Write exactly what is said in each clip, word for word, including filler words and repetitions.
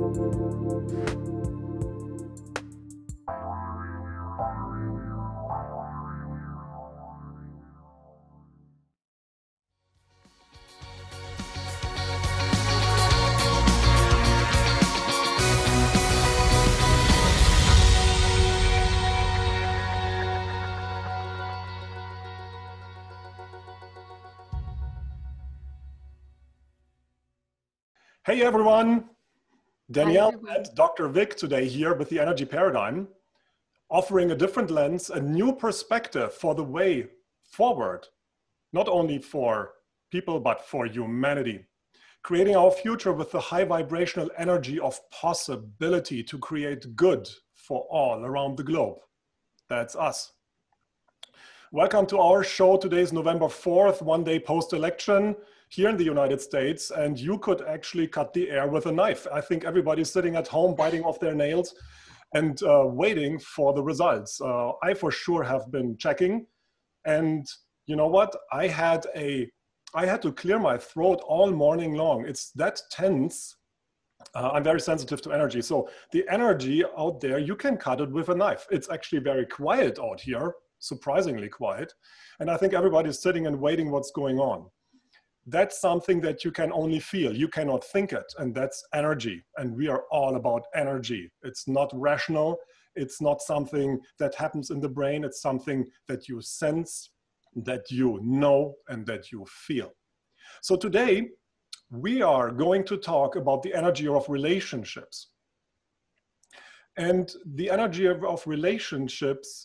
Hey everyone, Danielle and Doctor Vic today here with the Energy Paradigm, offering a different lens, a new perspective for the way forward, not only for people, but for humanity. Creating our future with the high vibrational energy of possibility to create good for all around the globe. That's us. Welcome to our show. Today is November fourth, one day post-election here in the United States, and you could actually cut the air with a knife. I think everybody's sitting at home biting off their nails and uh, waiting for the results. Uh, I for sure have been checking, and you know what? I had a, I had to clear my throat all morning long. It's that tense. Uh, I'm very sensitive to energy. So the energy out there, you can cut it with a knife. It's actually very quiet out here, surprisingly quiet. And I think everybody's sitting and waiting what's going on. That's something that you can only feel. You cannot think it, and that's energy. And we are all about energy. It's not rational. It's not something that happens in the brain. It's something that you sense, that you know, and that you feel. So today, we are going to talk about the energy of relationships. And the energy of, of relationships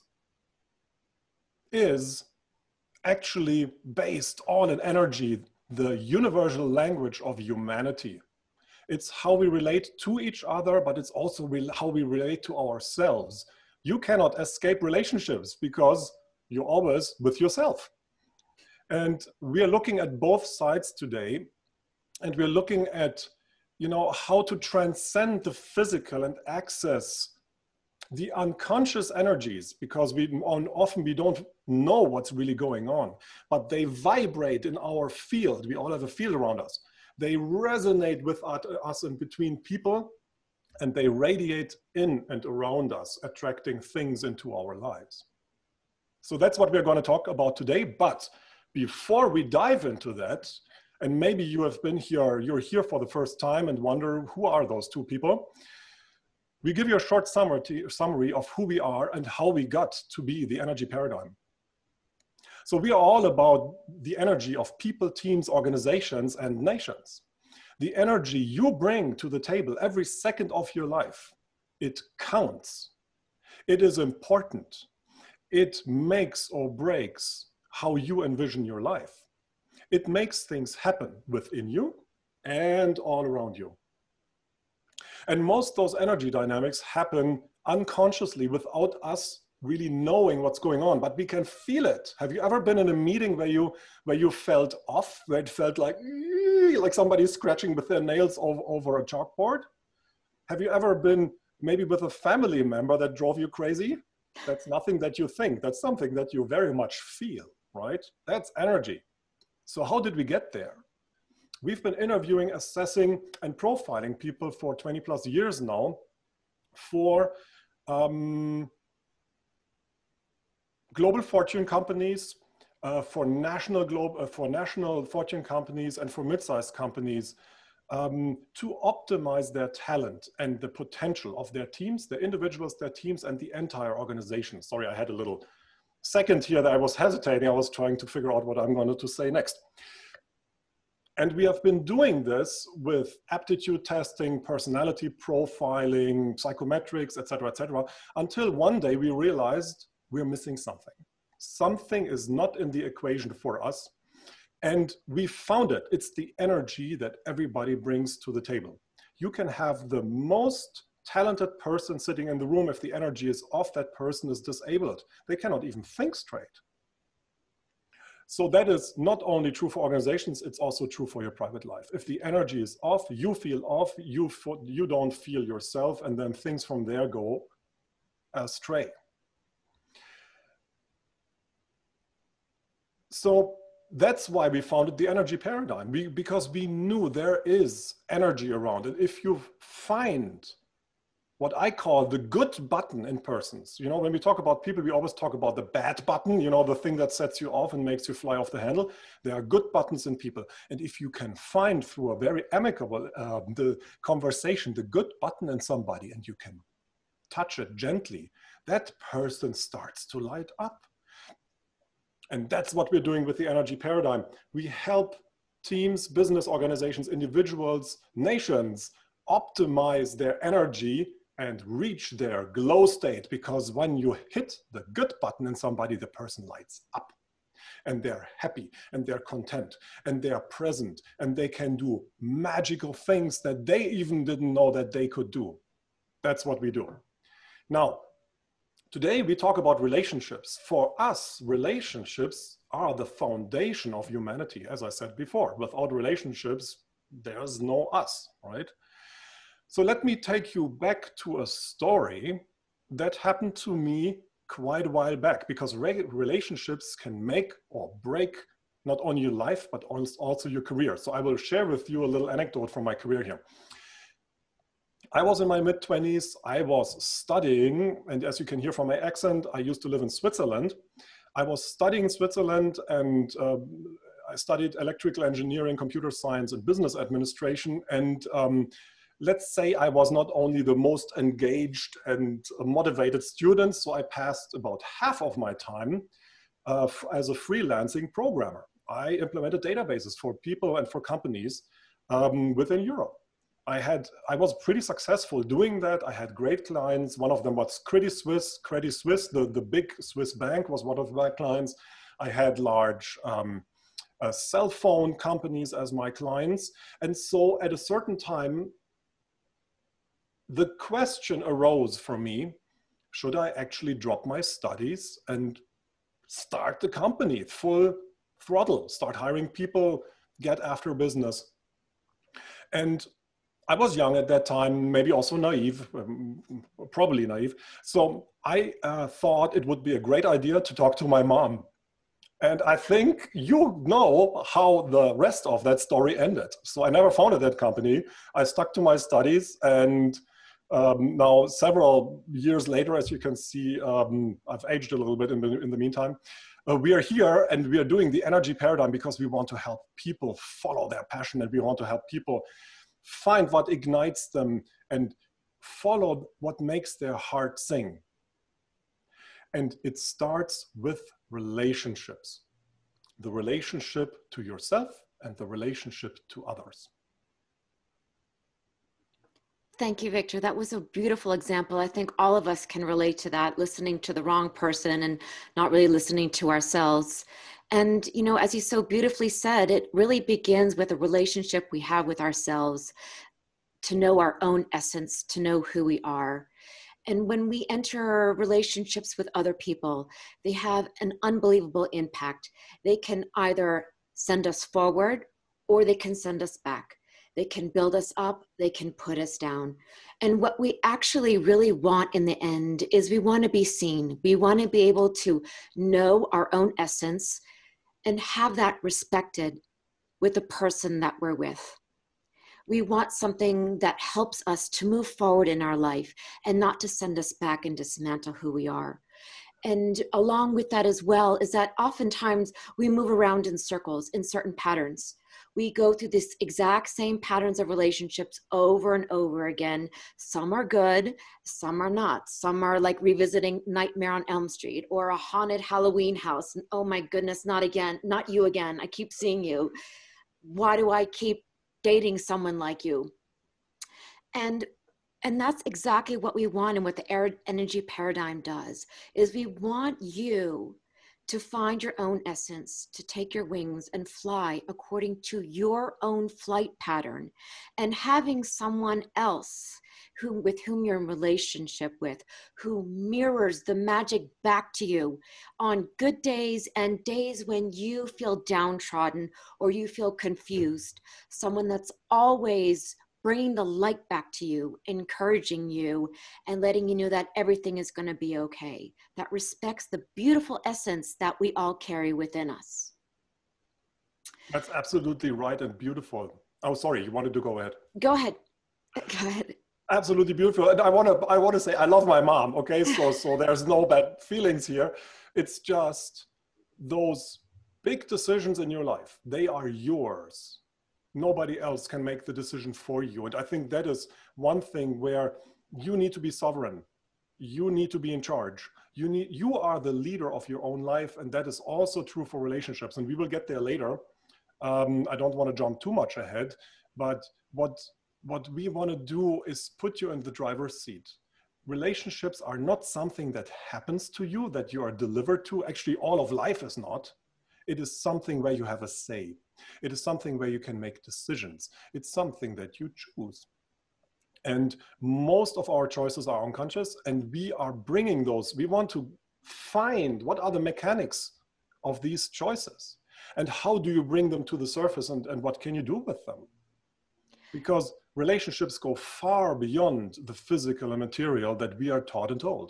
is actually based on an energy, the universal language of humanity. It's how we relate to each other, but it's also re- how we relate to ourselves. You cannot escape relationships because you're always with yourself. And we are looking at both sides today, and we're looking at, you know, how to transcend the physical and access the unconscious energies, because we often we don't know what's really going on, but they vibrate in our field. We all have a field around us. They resonate with us and between people, and they radiate in and around us, attracting things into our lives. So that's what we're going to talk about today. But before we dive into that, and maybe you have been here, you're here for the first time and wonder, who are those two people? We give you a short summary of who we are and how we got to be the Energy Paradigm. So we are all about the energy of people, teams, organizations, and nations. The energy you bring to the table every second of your life, it counts. It is important. It makes or breaks how you envision your life. It makes things happen within you and all around you. And most of those energy dynamics happen unconsciously without us really knowing what's going on, but we can feel it. Have you ever been in a meeting where you where you felt off, where it felt like, like somebody's scratching with their nails over, over a chalkboard? Have you ever been maybe with a family member that drove you crazy? That's nothing that you think. That's something that you very much feel, right? That's energy. So how did we get there? We've been interviewing, assessing, and profiling people for twenty plus years now for um, global fortune companies, uh, for national globe, uh, for national fortune companies, and for mid-sized companies um, to optimize their talent and the potential of their teams, their individuals, their teams, and the entire organization. Sorry, I had a little second here that I was hesitating. I was trying to figure out what I'm going to say next. And we have been doing this with aptitude testing, personality profiling, psychometrics, et cetera, et cetera, until one day we realized we're missing something. Something is not in the equation for us. And we found it. It's the energy that everybody brings to the table. You can have the most talented person sitting in the room. If the energy is off, that person is disabled. They cannot even think straight. So that is not only true for organizations, it's also true for your private life. If the energy is off, you feel off, you, you don't feel yourself, and then things from there go astray. So that's why we founded the energy paradigm, we, because we knew there is energy around it. If you find what I call the good button in persons, you know, when we talk about people, we always talk about the bad button, you know, the thing that sets you off and makes you fly off the handle. There are good buttons in people. And if you can find through a very amicable uh, the conversation, the good button in somebody, and you can touch it gently, that person starts to light up. And that's what we're doing with the energy paradigm. We help teams, business organizations, individuals, nations optimize their energy and reach their glow state, because when you hit the good button in somebody, the person lights up and they're happy and they're content and they're present and they can do magical things that they even didn't know that they could do. That's what we do. Now, today we talk about relationships. For us, relationships are the foundation of humanity, as I said before. Without relationships, there's no us, right? So let me take you back to a story that happened to me quite a while back, because relationships can make or break not only your life, but also your career. So I will share with you a little anecdote from my career here. I was in my mid twenties, I was studying, and as you can hear from my accent, I used to live in Switzerland. I was studying in Switzerland, and uh, I studied electrical engineering, computer science, and business administration. And um, let's say I was not only the most engaged and motivated student, so I passed about half of my time uh, as a freelancing programmer. I implemented databases for people and for companies um, within Europe. I had, I was pretty successful doing that. I had great clients. One of them was Credit Suisse. Credit Suisse, the, the big Swiss bank, was one of my clients. I had large um, uh, cell phone companies as my clients. And so at a certain time, the question arose for me, should I actually drop my studies and start the company full throttle, start hiring people, get after business? And I was young at that time, maybe also naive, um, probably naive. So I uh, thought it would be a great idea to talk to my mom. And I think you know how the rest of that story ended. So I never founded that company. I stuck to my studies, and um, now several years later, as you can see, um, I've aged a little bit in the, in the meantime. Uh, we are here and we are doing the energy paradigm because we want to help people follow their passion, and we want to help people find what ignites them and follow what makes their heart sing. And it starts with relationships. The relationship to yourself and the relationship to others. Thank you, Victor. That was a beautiful example. I think all of us can relate to that, listening to the wrong person and not really listening to ourselves. And, you know, as you so beautifully said, it really begins with a relationship we have with ourselves, to know our own essence, to know who we are. And when we enter relationships with other people, they have an unbelievable impact. They can either send us forward or they can send us back. They can build us up, they can put us down. And what we actually really want in the end is we want to be seen. We want to be able to know our own essence and have that respected with the person that we're with. We want something that helps us to move forward in our life and not to send us back and dismantle who we are. And along with that as well is that oftentimes we move around in circles, in certain patterns. We go through this exact same patterns of relationships over and over again. Some are good, some are not. Some are like revisiting Nightmare on Elm Street or a haunted Halloween house. And oh my goodness, not again, not you again. I keep seeing you. Why do I keep dating someone like you? And And that's exactly what we want, and what the energy paradigm does, is we want you to find your own essence, to take your wings and fly according to your own flight pattern. And having someone else who, with whom you're in relationship with, who mirrors the magic back to you on good days and days when you feel downtrodden or you feel confused. Someone that's always bringing the light back to you, encouraging you, and letting you know that everything is going to be okay. That respects the beautiful essence that we all carry within us. That's absolutely right and beautiful. Oh, sorry, you wanted to go ahead. Go ahead. Go ahead. Absolutely beautiful. And I want to I want to say I love my mom, okay? So so there's no bad feelings here. It's just those big decisions in your life, they are yours. Nobody else can make the decision for you. And I think that is one thing where you need to be sovereign. You need to be in charge. You need you are the leader of your own life, and that is also true for relationships. And we will get there later. Um, I don't want to jump too much ahead, but what what we want to do is put you in the driver's seat. Relationships are not something that happens to you, that you are delivered to. Actually, all of life is not. It is something where you have a say. It is something where you can make decisions. It's something that you choose. And most of our choices are unconscious, and we are bringing those. We want to find what are the mechanics of these choices, and how do you bring them to the surface, and, and what can you do with them? Because relationships go far beyond the physical and material that we are taught and told.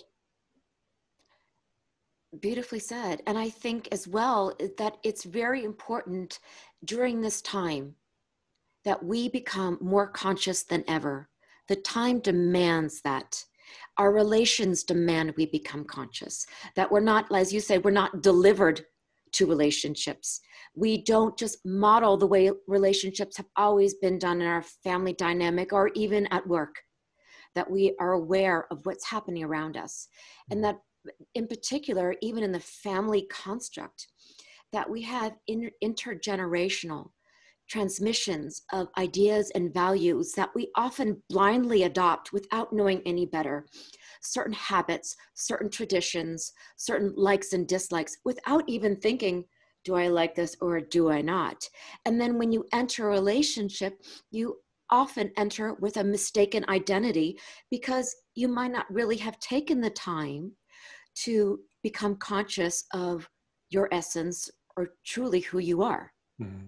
Beautifully said. And I think as well that it's very important during this time that we become more conscious than ever. The time demands that. Our relations demand we become conscious, that we're not, as you say, we're not delivered to relationships. We don't just model the way relationships have always been done in our family dynamic or even at work, that we are aware of what's happening around us. And that in particular, even in the family construct, that we have inter- intergenerational transmissions of ideas and values that we often blindly adopt without knowing any better. Certain habits, certain traditions, certain likes and dislikes, without even thinking, do I like this or do I not? And then when you enter a relationship, you often enter with a mistaken identity because you might not really have taken the time to become conscious of your essence or truly who you are. Mm-hmm.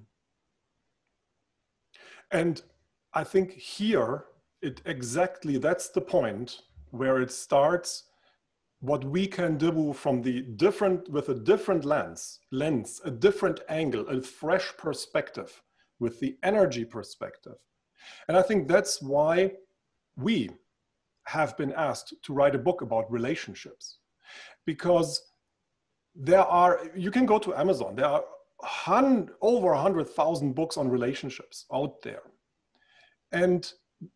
And I think here, it exactly, that's the point where it starts, what we can do from the different, with a different lens, lens, a different angle, a fresh perspective, with the energy perspective. And I think that's why we have been asked to write a book about relationships. Because there are, you can go to Amazon, there are hun, over one hundred thousand books on relationships out there. And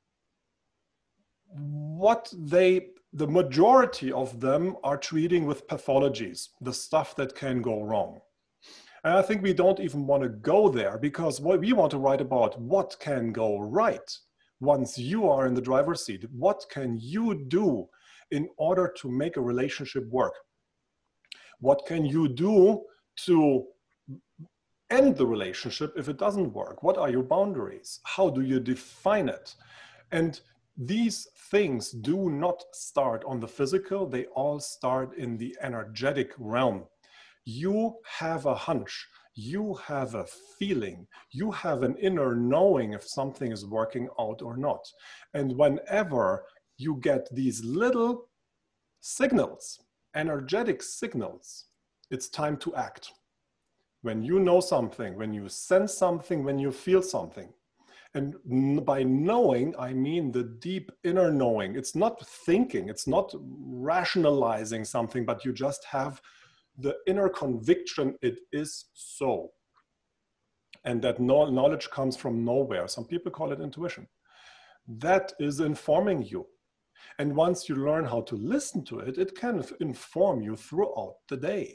what they, the majority of them are treating with pathologies, the stuff that can go wrong. And I think we don't even want to go there, because what we want to write about, what can go right once you are in the driver's seat. What can you do in order to make a relationship work? What can you do to end the relationship if it doesn't work? What are your boundaries? How do you define it? And these things do not start on the physical, they all start in the energetic realm. You have a hunch, you have a feeling, you have an inner knowing if something is working out or not. And whenever you get these little signals, energetic signals, it's time to act. When you know something, when you sense something, when you feel something. And by knowing, I mean the deep inner knowing. It's not thinking, it's not rationalizing something, but you just have the inner conviction, it is so. And that knowledge comes from nowhere. Some people call it intuition. That is informing you. And once you learn how to listen to it, it can inform you throughout the day.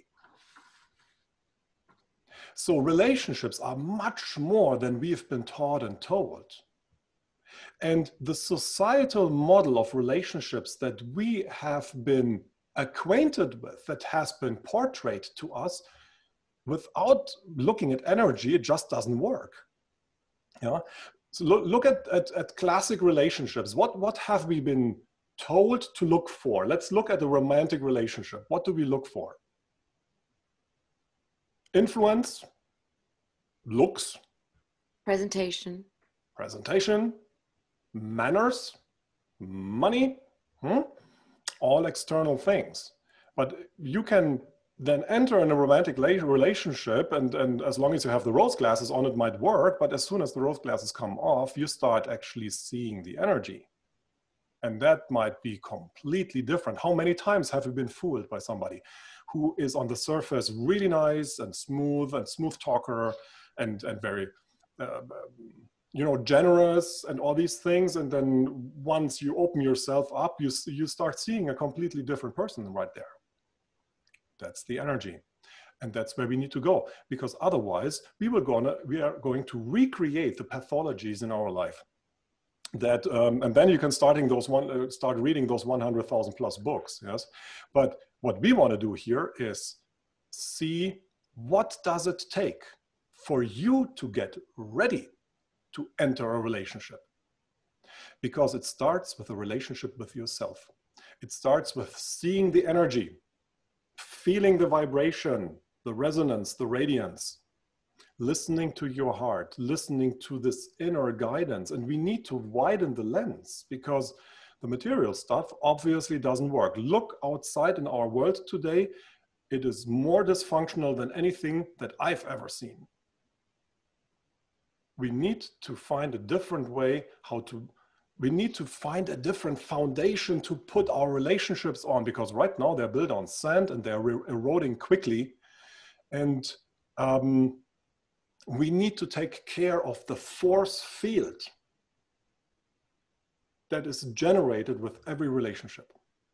So relationships are much more than we've been taught and told. And the societal model of relationships that we have been acquainted with, that has been portrayed to us, without looking at energy, it just doesn't work. Yeah. So look, look at, at, at classic relationships. What, what have we been told to look for? Let's look at a romantic relationship. What do we look for? Influence, looks, Presentation, presentation, manners, money, hmm? all external things. But you can then enter in a romantic relationship, and, and as long as you have the rose glasses on, it might work. But as soon as the rose glasses come off, you start actually seeing the energy. And that might be completely different. How many times have you been fooled by somebody who is on the surface really nice and smooth and smooth talker and, and very, uh, you know, generous and all these things. And then once you open yourself up, you, you start seeing a completely different person right there. That's the energy. And that's where we need to go, because otherwise we, will gonna, we are going to recreate the pathologies in our life. That, um, and then you can starting those one, uh, start reading those one hundred thousand plus books, yes? But what we want to do here is see what does it take for you to get ready to enter a relationship. Because it starts with a relationship with yourself. It starts with seeing the energy, feeling the vibration, the resonance, the radiance, listening to your heart, listening to this inner guidance. And we need to widen the lens, because the material stuff obviously doesn't work. Look outside in our world today. It is more dysfunctional than anything that I've ever seen. We need to find a different way how to, we need to find a different foundation to put our relationships on, because right now they're built on sand and they're eroding quickly. And um, we need to take care of the force field that is generated with every relationship.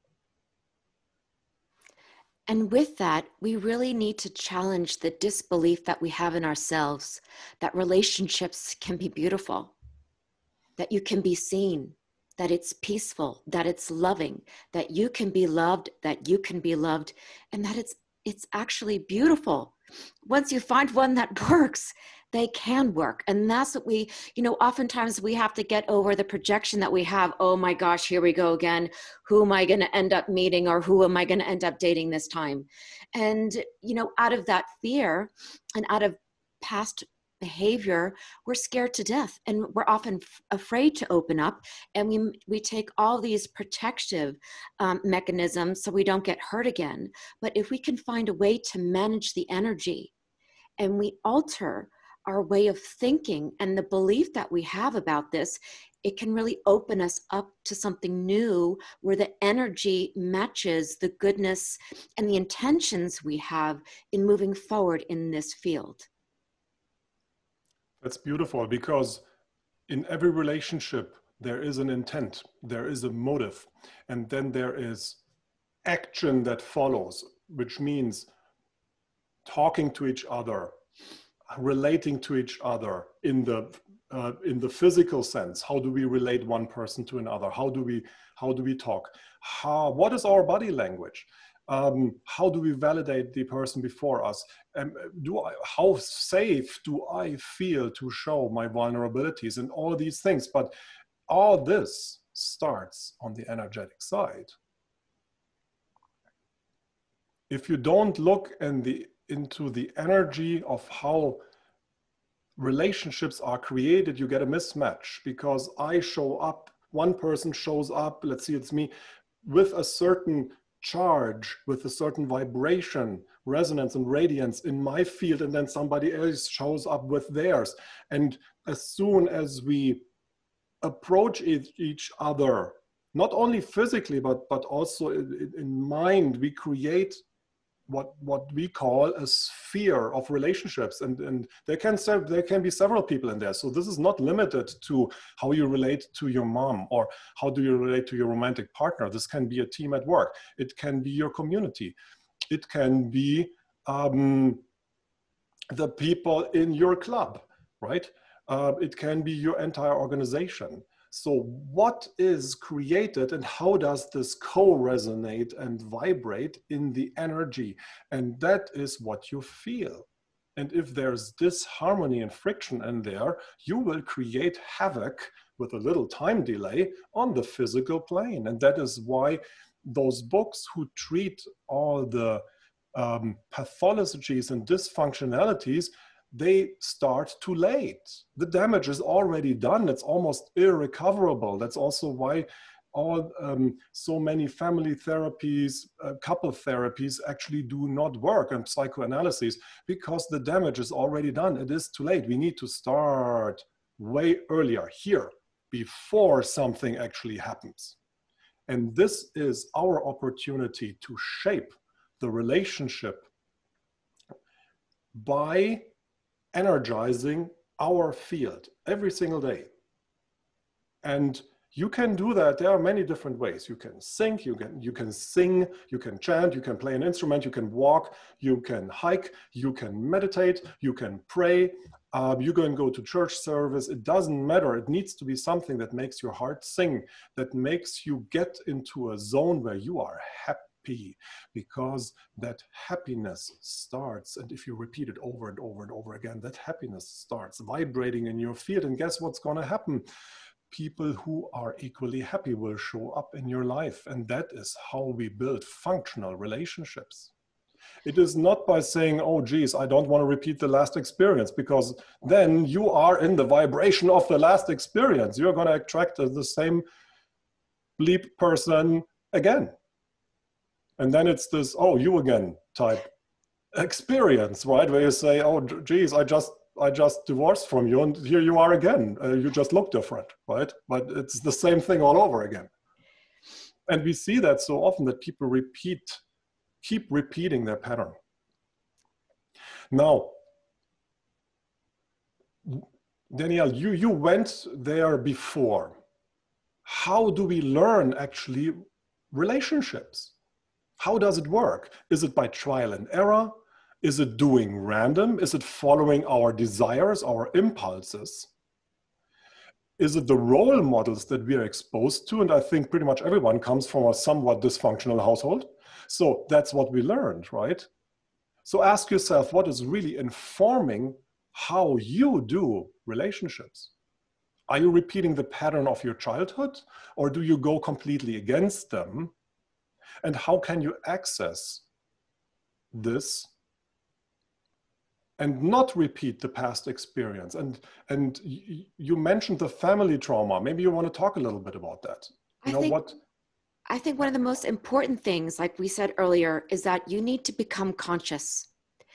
And with that, we really need to challenge the disbelief that we have in ourselves, that relationships can be beautiful, that you can be seen, that it's peaceful, that it's loving, that you can be loved, that you can be loved, and that it's it's actually beautiful. Once you find one that works, they can work. And that's what we, you know, oftentimes we have to get over the projection that we have. Oh my gosh, here we go again. Who am I going to end up meeting, or who am I going to end up dating this time? And, you know, out of that fear and out of past behavior, we're scared to death, and we're often f- afraid to open up, and we we take all these protective um, mechanisms so we don't get hurt again. But if we can find a way to manage the energy, and we alter our way of thinking and the belief that we have about this, it can really open us up to something new, where the energy matches the goodness and the intentions we have in moving forward in this field. That's beautiful, because in every relationship, there is an intent, there is a motive, and then there is action that follows, which means talking to each other, relating to each other in the uh, in the physical sense. How do we relate one person to another? How do we how do we talk? How, what is our body language? Um, how do we validate the person before us? Um, do I, how safe do I feel to show my vulnerabilities and all these things? But all this starts on the energetic side. If you don't look in the, into the energy of how relationships are created, you get a mismatch, because I show up, one person shows up, let's see, it's me, with a certain charge, with a certain vibration, resonance and radiance in my field, and then somebody else shows up with theirs. And as soon as we approach each other, not only physically, but, but also in, in mind, we create what what we call a sphere of relationships, and and there can there can be several people in there. So this is not limited to how you relate to your mom, or how do you relate to your romantic partner. This can be a team at work. It can be your community. It can be um, the people in your club, right? Uh, it can be your entire organization. So what is created, and how does this co-resonate and vibrate in the energy? And that is what you feel. And if there's disharmony and friction in there, you will create havoc with a little time delay on the physical plane. And that is why those books who treat all the um, pathologies and dysfunctionalities, they start too late. The damage is already done. It's almost irrecoverable. That's also why all um, so many family therapies, uh, couple therapies actually do not work, and psychoanalysis, because the damage is already done. It is too late. We need to start way earlier, here, before something actually happens. And this is our opportunity to shape the relationship by energizing our field every single day. And you can do that. There are many different ways. You can sing, you can, you can sing, you can chant, you can play an instrument, you can walk, you can hike, you can meditate, you can pray, uh, you can go to church service. It doesn't matter. It needs to be something that makes your heart sing, that makes you get into a zone where you are happy, because that happiness starts, and if you repeat it over and over and over again, that happiness starts vibrating in your field. And guess what's going to happen? People who are equally happy will show up in your life. And that is how we build functional relationships. It is not by saying, oh, geez, I don't want to repeat the last experience, because then you are in the vibration of the last experience. You're going to attract the same bleep person again. And then it's this, oh, you again type experience, right? Where you say, oh, geez, I just I just divorced from you, and here you are again. Uh, you just look different, right? But it's the same thing all over again. And we see that so often, that people repeat, keep repeating their pattern. Now, Danielle, you, you went there before. How do we learn actually relationships? How does it work? Is it by trial and error? Is it doing random? Is it following our desires, our impulses? Is it the role models that we are exposed to? And I think pretty much everyone comes from a somewhat dysfunctional household. So that's what we learned, right? So ask yourself, what is really informing how you do relationships? Are you repeating the pattern of your childhood, or do you go completely against them? And how can you access this and not repeat the past experience? And, and you mentioned the family trauma. Maybe you want to talk a little bit about that. You I know think, what? I think one of the most important things, like we said earlier, is that you need to become conscious.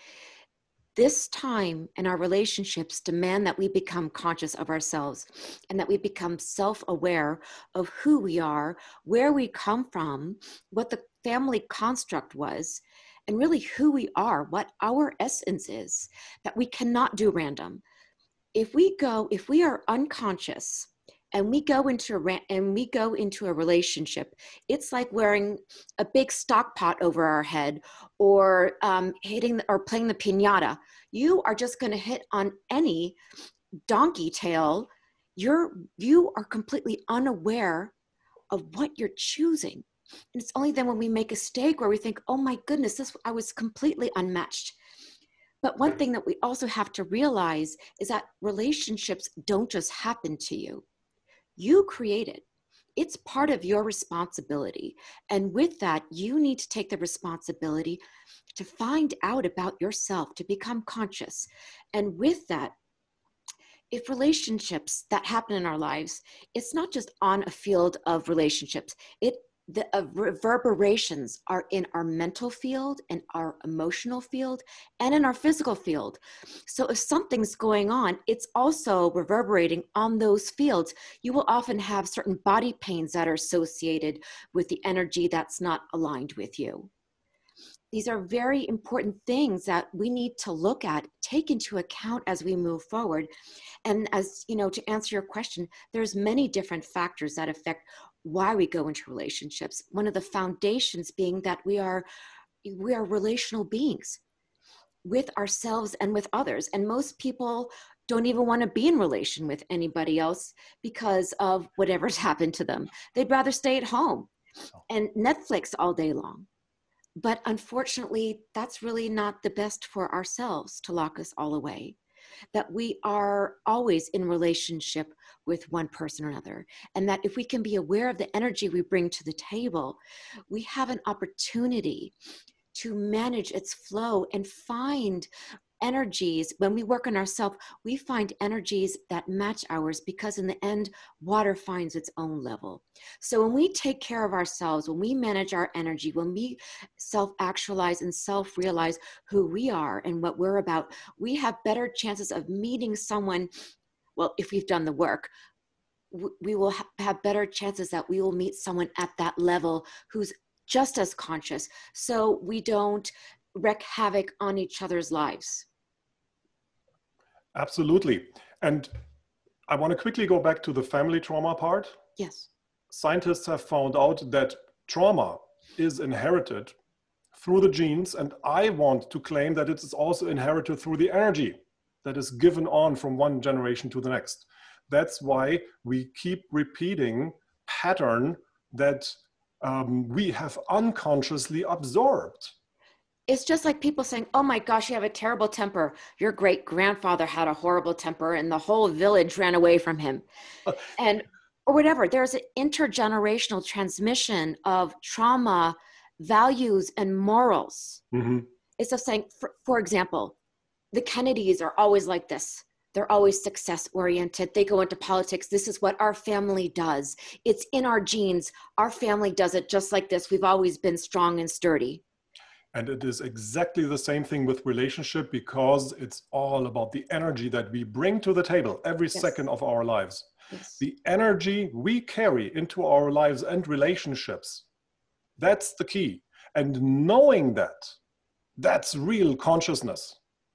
This time in our relationships demand that we become conscious of ourselves, and that we become self-aware of who we are, where we come from, what the family construct was, and really who we are, what our essence is, that we cannot do random. If we go, if we are unconscious and we go into a, and we go into a relationship, it's like wearing a big stock pot over our head, or um, hitting or playing the piñata. You are just going to hit on any donkey tail. You're, you are completely unaware of what you're choosing. And it's only then when we make a mistake where we think, oh my goodness, this, I was completely unmatched. But one thing that we also have to realize is that relationships don't just happen to you. You create it. It's part of your responsibility. And with that, you need to take the responsibility to find out about yourself, to become conscious. And with that, if relationships that happen in our lives, it's not just on a field of relationships. It The uh, reverberations are in our mental field, and our emotional field, and in our physical field. So if something's going on, it's also reverberating on those fields. You will often have certain body pains that are associated with the energy that's not aligned with you. These are very important things that we need to look at, take into account as we move forward. And as you know, to answer your question, there's many different factors that affect why we go into relationships. One of the foundations being that we are, we are relational beings with ourselves and with others. And most people don't even want to be in relation with anybody else because of whatever's happened to them. They'd rather stay at home and Netflix all day long. But unfortunately, that's really not the best for ourselves, to lock us all away. That we are always in relationship with one person or another. And that if we can be aware of the energy we bring to the table, we have an opportunity to manage its flow and find energies, when we work on ourselves, we find energies that match ours, because in the end, water finds its own level. So when we take care of ourselves, when we manage our energy, when we self-actualize and self-realize who we are and what we're about, we have better chances of meeting someone. Well, if we've done the work, we will ha- have better chances that we will meet someone at that level who's just as conscious, so we don't wreak havoc on each other's lives. Absolutely. And I want to quickly go back to the family trauma part. Yes. Scientists have found out that trauma is inherited through the genes, and I want to claim that it is also inherited through the energy that is given on from one generation to the next. That's why we keep repeating pattern that um, we have unconsciously absorbed. It's just like people saying, oh my gosh, you have a terrible temper. Your great grandfather had a horrible temper and the whole village ran away from him. And, or whatever. There's an intergenerational transmission of trauma, values, and morals. Mm-hmm. It's just saying, for, for example, the Kennedys are always like this. They're always success oriented. They go into politics. This is what our family does. It's in our genes. Our family does it just like this. We've always been strong and sturdy. And it is exactly the same thing with relationship, because it's all about the energy that we bring to the table every yes. second of our lives. Yes. The energy we carry into our lives and relationships. That's the key. And knowing that, that's real consciousness.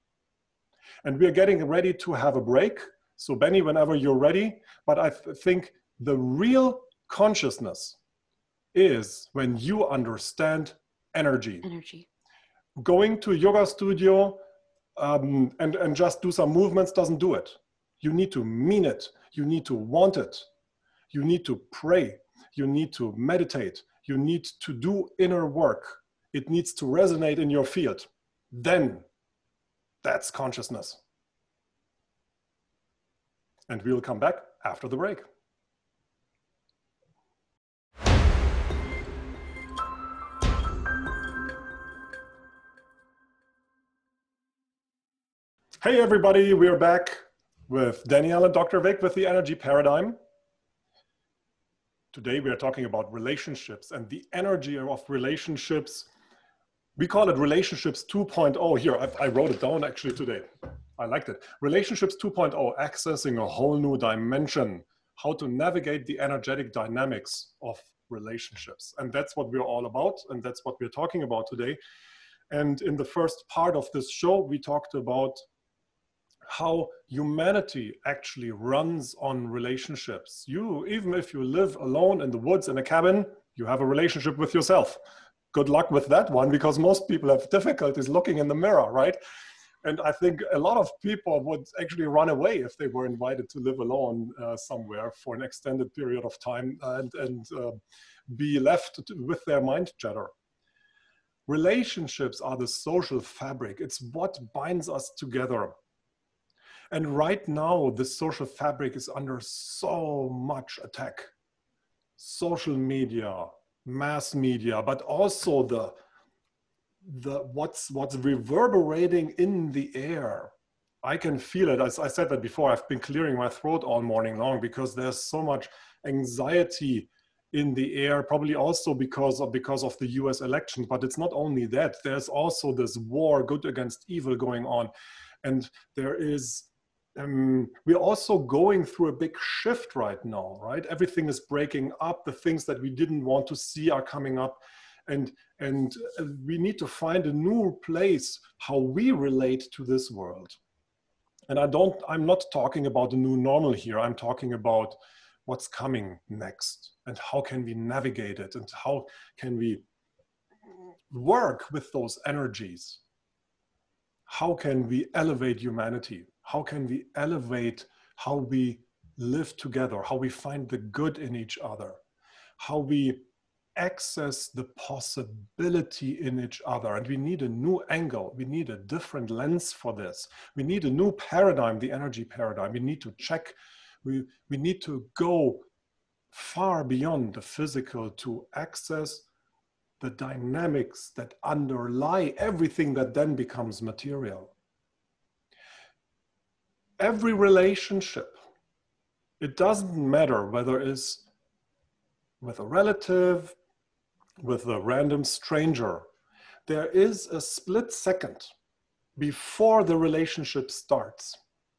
And we're getting ready to have a break. So Benny, whenever you're ready, but I th- think the real consciousness is when you understand energy. Energy. Going to a yoga studio um, and, and just do some movements doesn't do it. You need to mean it. You need to want it. You need to pray. You need to meditate. You need to do inner work. It needs to resonate in your field. Then that's consciousness. And we'll come back after the break. Hey everybody, we're back with Danielle and Doctor Vic with the Energy Paradigm. Today we are talking about relationships and the energy of relationships. We call it Relationships two point oh. Here, I, I wrote it down actually today. I liked it. Relationships two point oh, accessing a whole new dimension, how to navigate the energetic dynamics of relationships. And that's what we're all about, and that's what we're talking about today. And in the first part of this show, we talked about how humanity actually runs on relationships. You, even if you live alone in the woods in a cabin, you have a relationship with yourself. Good luck with that one, because most people have difficulties looking in the mirror, right? And I think a lot of people would actually run away if they were invited to live alone uh, somewhere for an extended period of time and, and uh, be left to, with their mind chatter. Relationships are the social fabric. It's what binds us together. And right now, the social fabric is under so much attack. Social media, mass media, but also the, the what's, what's reverberating in the air. I can feel it. As I said that before, I've been clearing my throat all morning long because there's so much anxiety in the air, probably also because of, because of the U S election. But it's not only that, there's also this war, good against evil, going on. And there is Um, we're also going through a big shift right now, right? Everything is breaking up. The things that we didn't want to see are coming up. And, and we need to find a new place how we relate to this world. And I don't, I'm not talking about the new normal here. I'm talking about what's coming next and how can we navigate it and how can we work with those energies. How can we elevate humanity? How can we elevate how we live together, how we find the good in each other, how we access the possibility in each other. And we need a new angle. We need a different lens for this. We need a new paradigm, the energy paradigm. We need to check, we, we need to go far beyond the physical to access the dynamics that underlie everything that then becomes material. Every relationship, it doesn't matter whether it's with a relative, with a random stranger, there is a split second before the relationship starts,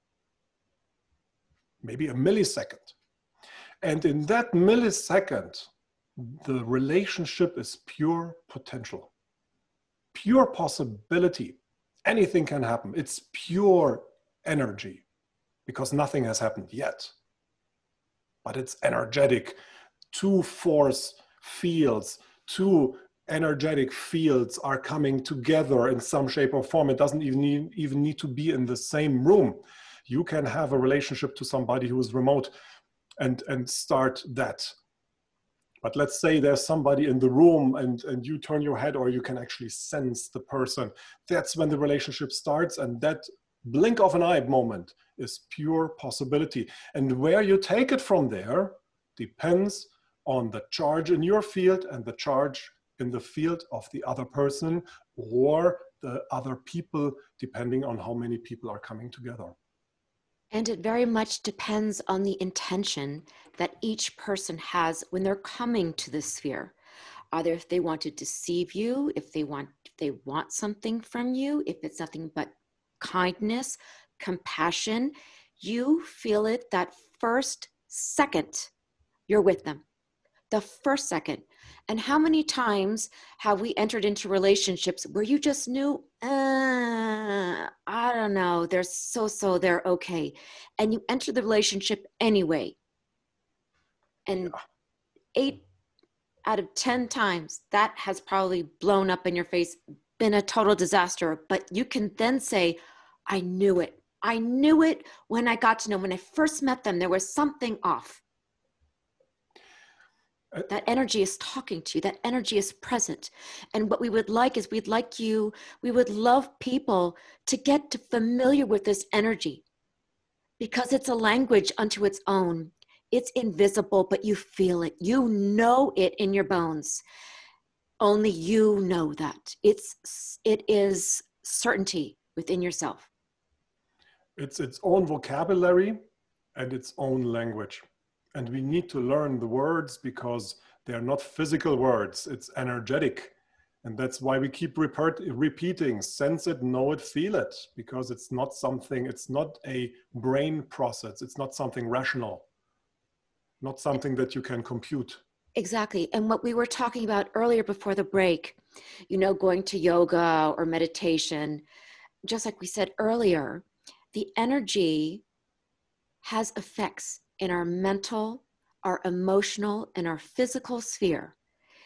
maybe a millisecond. And in that millisecond, the relationship is pure potential, pure possibility. Anything can happen. It's pure energy because nothing has happened yet. But it's energetic. Two force fields, two energetic fields are coming together in some shape or form. It doesn't even need, even need to be in the same room. You can have a relationship to somebody who is remote and, and start that. But let's say there's somebody in the room and, and you turn your head, or you can actually sense the person. That's when the relationship starts, and that blink of an eye moment is pure possibility. And where you take it from there depends on the charge in your field and the charge in the field of the other person or the other people, depending on how many people are coming together. And it very much depends on the intention that each person has when they're coming to the sphere. Either if they want to deceive you, if they want, if they want something from you, if it's nothing but kindness, compassion, you feel it that first second you're with them. The first second. And how many times have we entered into relationships where you just knew, uh, I don't know, they're so-so, they're okay. And you enter the relationship anyway. And yeah. eight out of ten times, that has probably blown up in your face, been a total disaster. But you can then say, I knew it. I knew it when I got to know, when I first met them, there was something off. That energy is talking to you. That energy is present. And what we would like is we'd like you, we would love people to get to familiar with this energy because it's a language unto its own. It's invisible, but you feel it. You know it in your bones. Only you know that. It's, it is certainty within yourself. It's its own vocabulary and its own language. And we need to learn the words because they are not physical words, it's energetic. And that's why we keep report, repeating, sense it, know it, feel it, because it's not something, it's not a brain process, it's not something rational, not something that you can compute. Exactly. And what we were talking about earlier before the break, you know, going to yoga or meditation, just like we said earlier, the energy has effects in our mental, our emotional, and our physical sphere.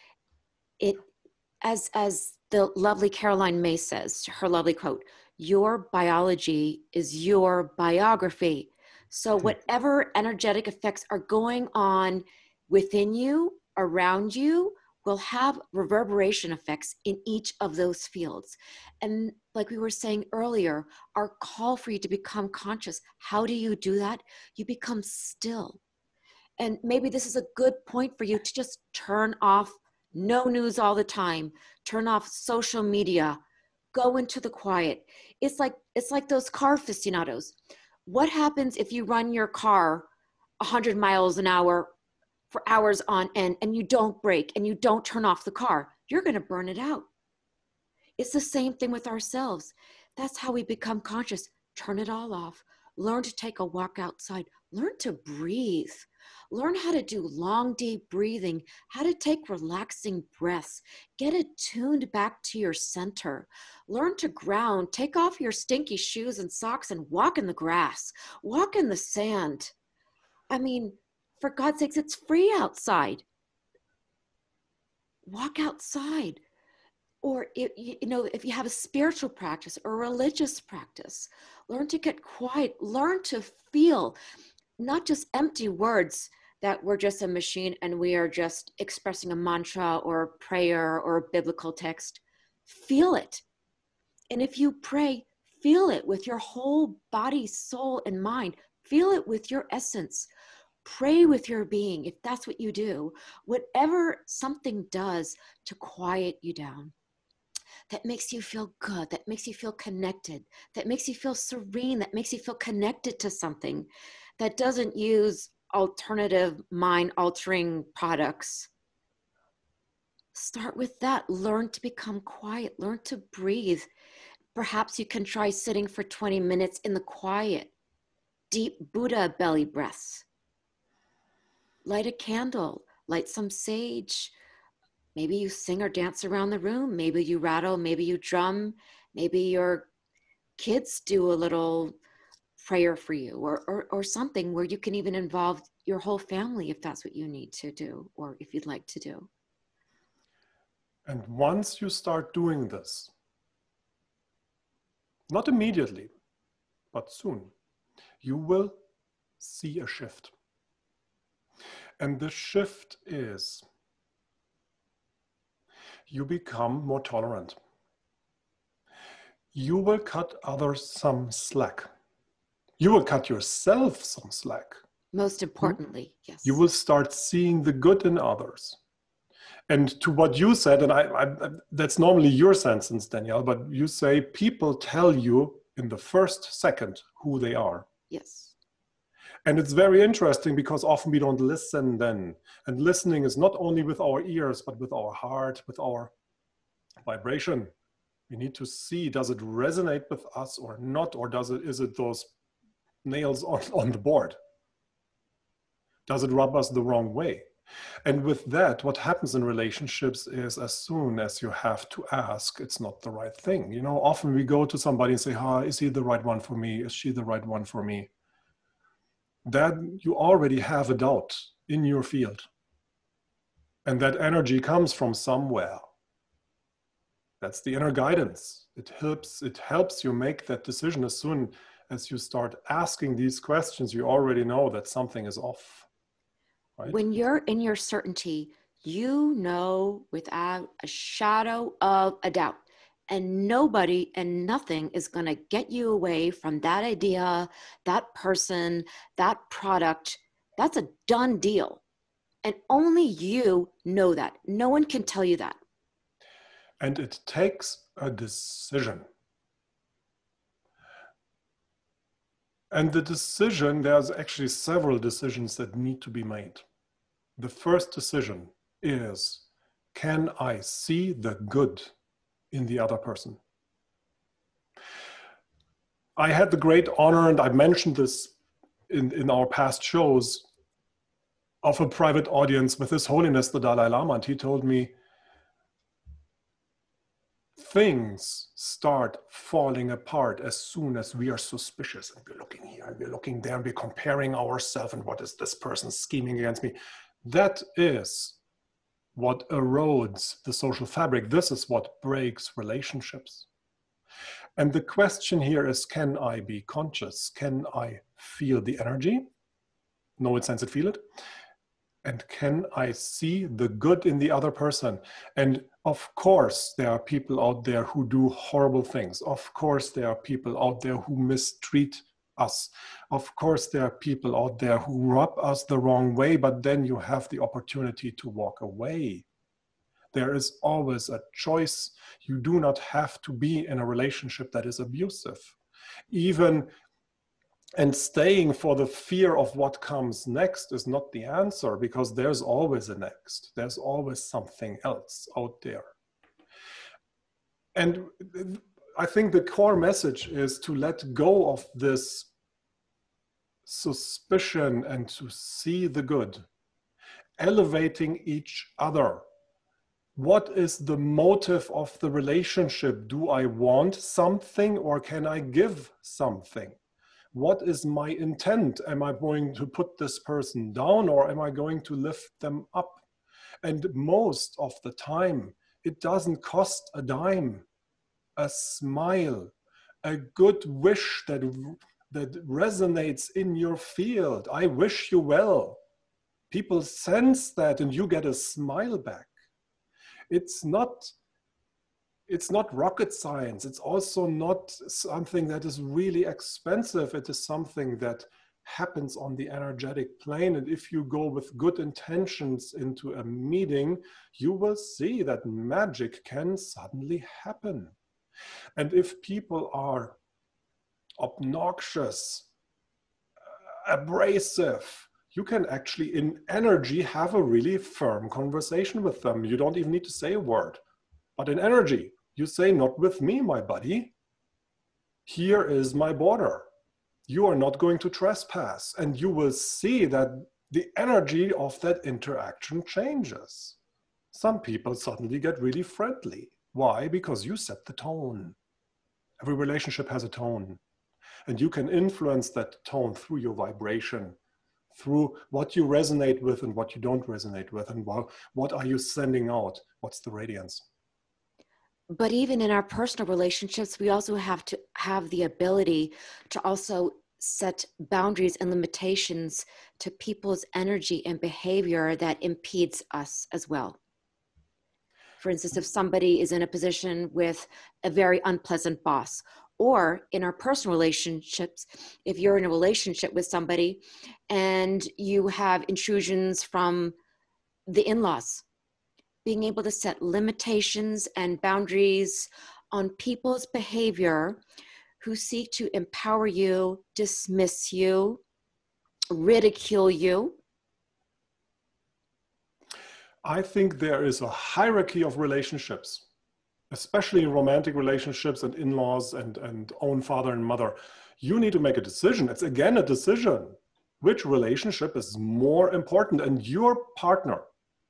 It, as, as the lovely Caroline Myss says, her lovely quote, your biology is your biography. So whatever energetic effects are going on within you, around you, will have reverberation effects in each of those fields. And like we were saying earlier, our call for you to become conscious, how do you do that? You become still. And maybe this is a good point for you to just turn off no news all the time, turn off social media, go into the quiet. It's like, it's like those car aficionados. What happens if you run your car one hundred miles an hour for hours on end and you don't brake and you don't turn off the car? You're going to burn it out. It's the same thing with ourselves. That's how we become conscious. Turn it all off. Learn to take a walk outside. Learn to breathe. Learn how to do long, deep breathing, how to take relaxing breaths. Get attuned back to your center. Learn to ground. Take off your stinky shoes and socks and walk in the grass. Walk in the sand. I mean, for God's sakes, it's free outside. Walk outside. Or, if, you know, if you have a spiritual practice or a religious practice, learn to get quiet, learn to feel, not just empty words that we're just a machine and we are just expressing a mantra or a prayer or a biblical text. Feel it. And if you pray, feel it with your whole body, soul, and mind. Feel it with your essence. Pray with your being, if that's what you do. Whatever something does to quiet you down. that makes you feel good, that makes you feel connected, that makes you feel serene, that makes you feel connected to something, that doesn't use alternative mind-altering products. Start with that. Learn to become quiet. Learn to breathe. Perhaps you can try sitting for twenty minutes in the quiet. Deep Buddha belly breaths. Light a candle. Light some sage. Maybe you sing or dance around the room. Maybe you rattle. Maybe you drum. Maybe your kids do a little prayer for you, or, or, or something where you can even involve your whole family if that's what you need to do, or if you'd like to do. And once you start doing this, not immediately, but soon, you will see a shift. And the shift is you become more tolerant. You will cut others some slack. You will cut yourself some slack. Most importantly, yes. You will start seeing the good in others. And to what you said, and I, I, that's normally your sentence, Danielle, but you say people tell you in the first second who they are. Yes. And it's very interesting because often we don't listen then. And listening is not only with our ears, but with our heart, with our vibration. We need to see, does it resonate with us or not? Or does it, is it those nails on, on the board? Does it rub us the wrong way? And with that, what happens in relationships is as soon as you have to ask, it's not the right thing. You know, often we go to somebody and say, ah, is he the right one for me? Is she the right one for me? That you already have a doubt in your field. And that energy comes from somewhere. That's the inner guidance. It helps, it helps you make that decision. As soon as you start asking these questions, you already know that something is off. Right? When you're in your certainty, you know without a shadow of a doubt, and nobody and nothing is going to get you away from that idea, that person, that product. That's a done deal. And only you know that. No one can tell you that. And it takes a decision. And the decision, there's actually several decisions that need to be made. The first decision is, can I see the good in the other person? I had the great honor, and I mentioned this in, in our past shows, of a private audience with His Holiness the Dalai Lama, and he told me, things start falling apart as soon as we are suspicious and we're looking here and we're looking there and we're comparing ourselves and what is this person scheming against me. That is what erodes the social fabric. This is what breaks relationships. And the question here is, can I be conscious? Can I feel the energy? Know it, sense it, feel it. And can I see the good in the other person? And of course, there are people out there who do horrible things. Of course, there are people out there who mistreat us. Of course, there are people out there who rub us the wrong way, but then you have the opportunity to walk away. There is always a choice. You do not have to be in a relationship that is abusive. Even And staying for the fear of what comes next is not the answer, because there's always a next. There's always something else out there. And I think the core message is to let go of this suspicion and to see the good, elevating each other. What is the motive of the relationship? Do I want something or can I give something? What is my intent? Am I going to put this person down or am I going to lift them up? And most of the time, it doesn't cost a dime. A smile, a good wish that, that resonates in your field. I wish you well. People sense that and you get a smile back. It's not It's not rocket science. It's also not something that is really expensive. It is something that happens on the energetic plane. And if you go with good intentions into a meeting, you will see that magic can suddenly happen. And if people are obnoxious, abrasive, you can actually in energy have a really firm conversation with them. You don't even need to say a word, but in energy, you say, not with me, my buddy. Here is my border. You are not going to trespass. And you will see that the energy of that interaction changes. Some people suddenly get really friendly. Why? Because you set the tone. Every relationship has a tone. And you can influence that tone through your vibration, through what you resonate with and what you don't resonate with, and what, what are you sending out? What's the radiance? But even in our personal relationships, we also have to have the ability to also set boundaries and limitations to people's energy and behavior that impedes us as well. For instance, if somebody is in a position with a very unpleasant boss, or in our personal relationships, if you're in a relationship with somebody and you have intrusions from the in-laws, being able to set limitations and boundaries on people's behavior who seek to empower you, dismiss you, ridicule you. I think there is a hierarchy of relationships, especially in romantic relationships and in-laws and, and own father and mother. You need to make a decision. It's again a decision. Which relationship is more important? And your partner,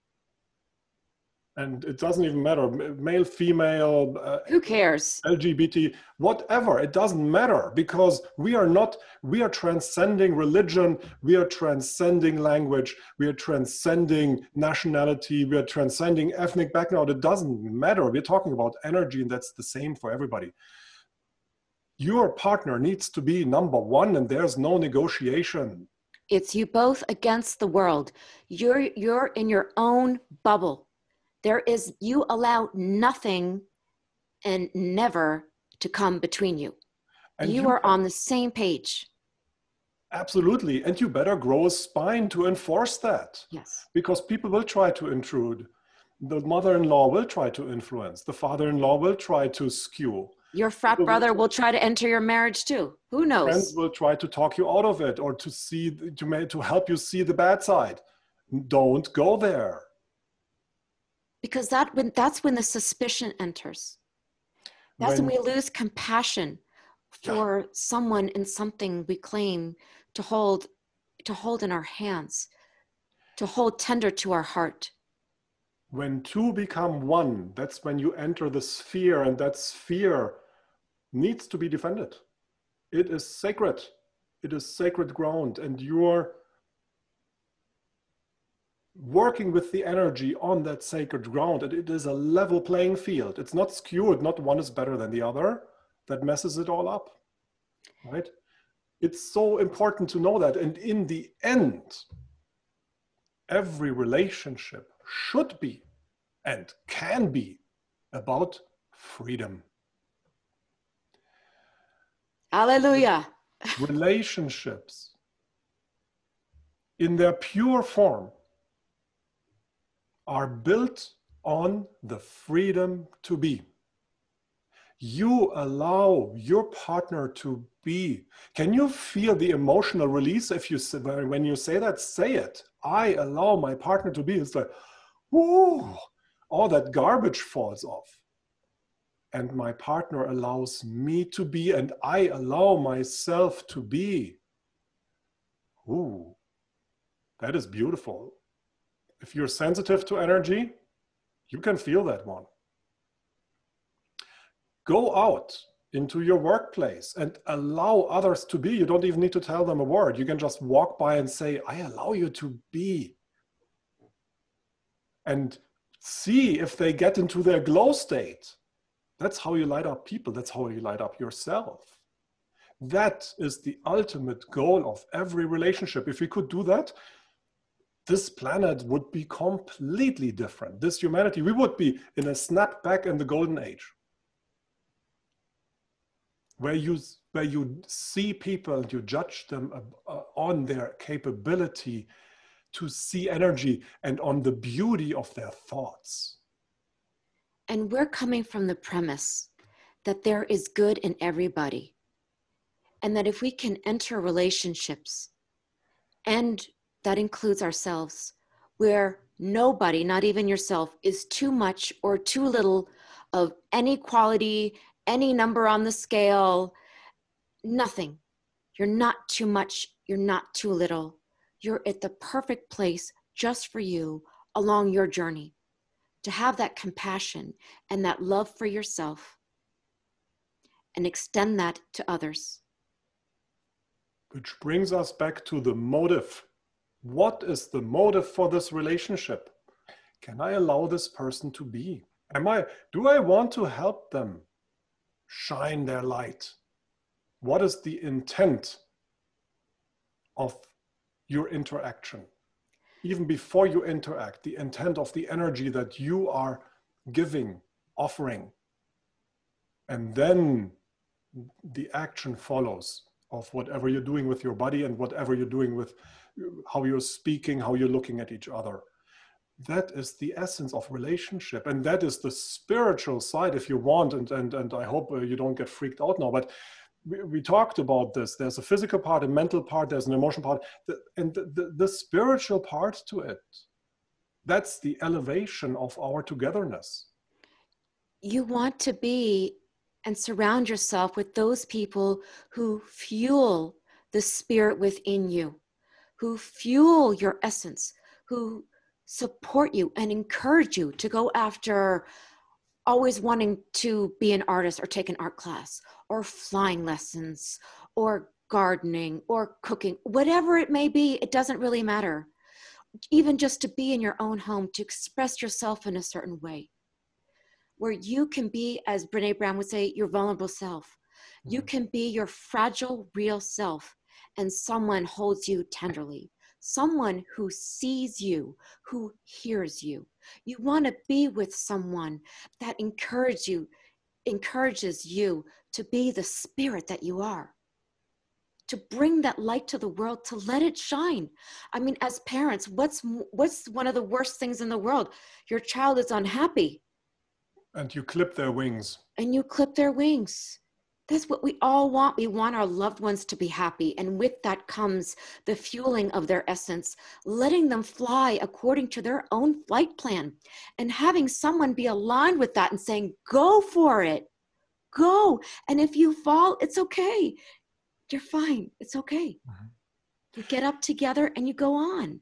and it doesn't even matter, male, female, uh, who cares? L G B T, whatever, it doesn't matter, because we are not, we are transcending religion, we are transcending language, we are transcending nationality, we are transcending ethnic background. It doesn't matter. We're talking about energy, and that's the same for everybody. Your partner needs to be number one, and there's no negotiation. It's you both against the world. You're, you're in your own bubble. There is, you allow nothing and never to come between you. And you, you are on the same page. Absolutely. And you better grow a spine to enforce that. Yes. Because people will try to intrude. The mother-in-law will try to influence. The father-in-law will try to skew. Your frat people brother will try to enter your marriage too. Who knows? Friends will try to talk you out of it, or to see, to, to help you see the bad side. Don't go there. Because that when that's when the suspicion enters. That's when, when we lose compassion for yeah. someone and something we claim to hold, to hold in our hands, to hold tender to our heart. When two become one, that's when you enter the sphere, and that sphere needs to be defended. It is sacred. It is sacred ground, and you're working with the energy on that sacred ground. And it is a level playing field. It's not skewed, not one is better than the other. That messes it all up, right? It's so important to know that. And in the end, every relationship should be and can be about freedom. Hallelujah. Relationships in their pure form are built on the freedom to be. You allow your partner to be. Can you feel the emotional release if you say, when you say that? Say it. I allow my partner to be. It's like, whoo, all that garbage falls off. And my partner allows me to be, and I allow myself to be. Ooh, that is beautiful. If you're sensitive to energy, you can feel that one. Go out into your workplace and allow others to be. You don't even need to tell them a word. You can just walk by and say, I allow you to be. And see if they get into their glow state. That's how you light up people. That's how you light up yourself. That is the ultimate goal of every relationship. If we could do that, this planet would be completely different. This humanity, we would be in a snap back in the golden age. where you, where you see people, you judge them uh, on their capability to see energy and on the beauty of their thoughts. And we're coming from the premise that there is good in everybody. And that if we can enter relationships, and that includes ourselves, where nobody, not even yourself, is too much or too little of any quality, any number on the scale, nothing. You're not too much, you're not too little. You're at the perfect place just for you along your journey. To have that compassion and that love for yourself and extend that to others. Which brings us back to the motive. What is the motive for this relationship? Can I allow this person to be? Am I, do I want to help them shine their light? What is the intent of your interaction? Even before you interact, the intent of the energy that you are giving, offering. And then the action follows of whatever you're doing with your body and whatever you're doing with how you're speaking, how you're looking at each other. That is the essence of relationship. And that is the spiritual side, if you want. And, and, and I hope you don't get freaked out now, but we, we talked about this. There's a physical part, a mental part, there's an emotional part, and the, the, the spiritual part to it. That's the elevation of our togetherness. You want to be and surround yourself with those people who fuel the spirit within you, who fuel your essence, who support you and encourage you to go after always wanting to be an artist or take an art class or flying lessons or gardening or cooking, whatever it may be, it doesn't really matter. Even just to be in your own home, to express yourself in a certain way, where you can be, as Brene Brown would say, your vulnerable self. Mm-hmm. You can be your fragile, real self, and someone holds you tenderly. Someone who sees you, who hears you. You want to be with someone that encourages you, encourages you to be the spirit that you are, to bring that light to the world, to let it shine. I mean, as parents, what's what's one of the worst things in the world? Your child is unhappy. And you clip their wings. And you clip their wings. That's what we all want. We want our loved ones to be happy. And with that comes the fueling of their essence, letting them fly according to their own flight plan, and having someone be aligned with that and saying, go for it, go. And if you fall, it's okay. You're fine. It's okay. Mm-hmm. You get up together and you go on.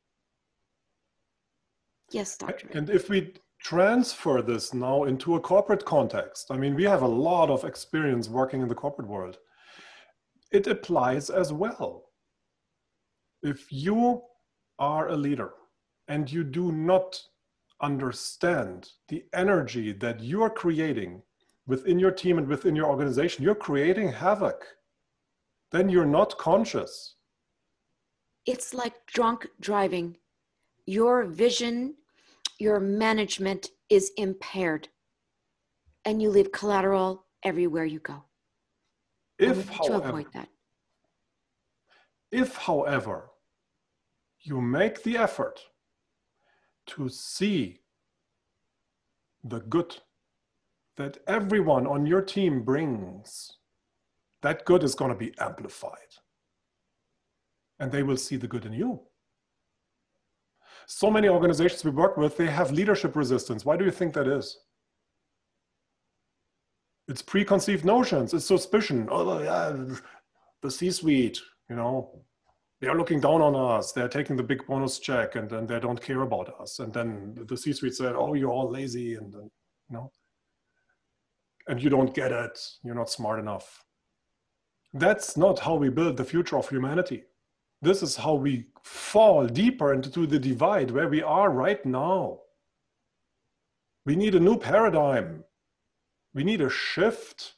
Yes, Doctor And if we transfer this now into a corporate context, I mean, we have a lot of experience working in the corporate world. It applies as well. If you are a leader and you do not understand the energy that you are creating within your team and within your organization, you're creating havoc. Then you're not conscious. It's like drunk driving. Your vision, your management is impaired, and you leave collateral everywhere you go. If, to however, avoid that. If, however, you make the effort to see the good that everyone on your team brings, that good is going to be amplified. And they will see the good in you. So many organizations we work with, they have leadership resistance. Why do you think that is? It's preconceived notions. It's suspicion. Oh, yeah, the C-suite, you know, they're looking down on us. They're taking the big bonus check, and then they don't care about us. And then the C-suite said, oh, you're all lazy, and then, you know, and you don't get it. You're not smart enough. That's not how we build the future of humanity. This is how we fall deeper into the divide where we are right now. We need a new paradigm. We need a shift.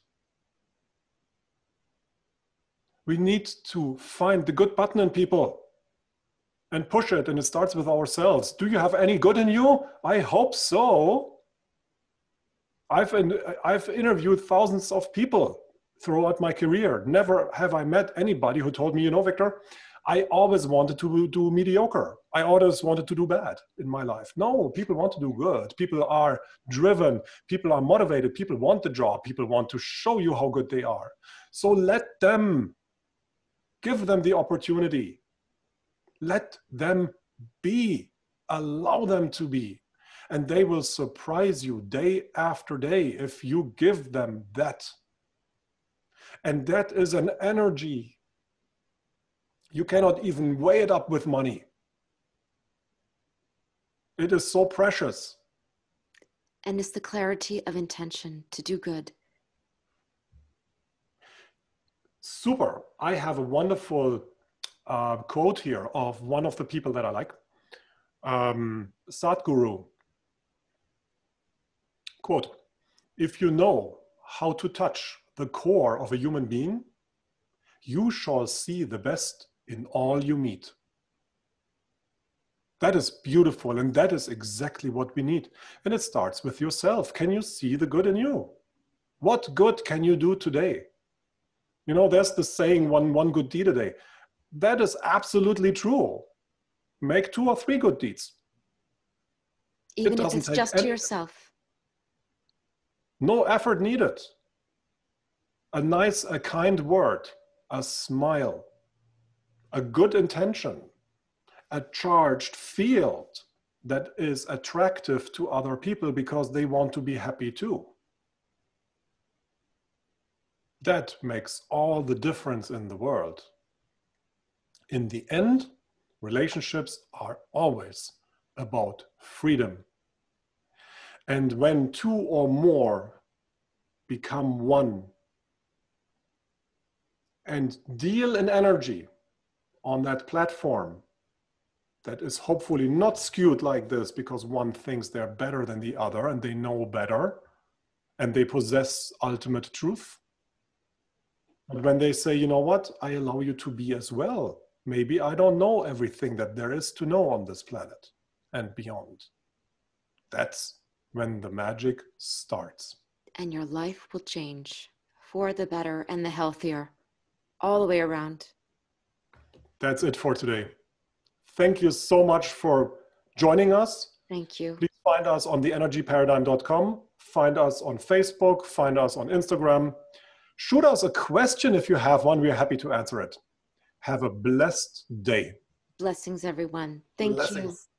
We need to find the good button in people and push it, and it starts with ourselves. Do you have any good in you? I hope so. I've, I've interviewed thousands of people throughout my career. Never have I met anybody who told me, you know, Victor, I always wanted to do mediocre. I always wanted to do bad in my life. No, people want to do good. People are driven. People are motivated. People want the job. People want to show you how good they are. So let them, give them the opportunity. Let them be. Allow them to be. And they will surprise you day after day if you give them that. And that is an energy. You cannot even weigh it up with money. It is so precious. And it's the clarity of intention to do good. Super. I have a wonderful uh, quote here of one of the people that I like, um, Sadhguru. Quote, if you know how to touch the core of a human being, you shall see the best in all you meet. That is beautiful, and that is exactly what we need. And it starts with yourself. Can you see the good in you? What good can you do today? You know, there's the saying, one, one good deed a day. That is absolutely true. Make two or three good deeds. Even if it's just to yourself. No effort needed. A nice, a kind word, a smile, a good intention, a charged field that is attractive to other people because they want to be happy too. That makes all the difference in the world. In the end, relationships are always about freedom. And when two or more become one and deal in energy on that platform that is hopefully not skewed like this because one thinks they're better than the other and they know better and they possess ultimate truth. But when they say, you know what, I allow you to be as well. Maybe I don't know everything that there is to know on this planet and beyond. That's when the magic starts. And your life will change for the better and the healthier, all the way around. That's it for today. Thank you so much for joining us. Thank you. Please find us on the energy paradigm dot com. Find us on Facebook. Find us on Instagram. Shoot us a question if you have one. We're happy to answer it. Have a blessed day. Blessings, everyone. Thank Blessings. you.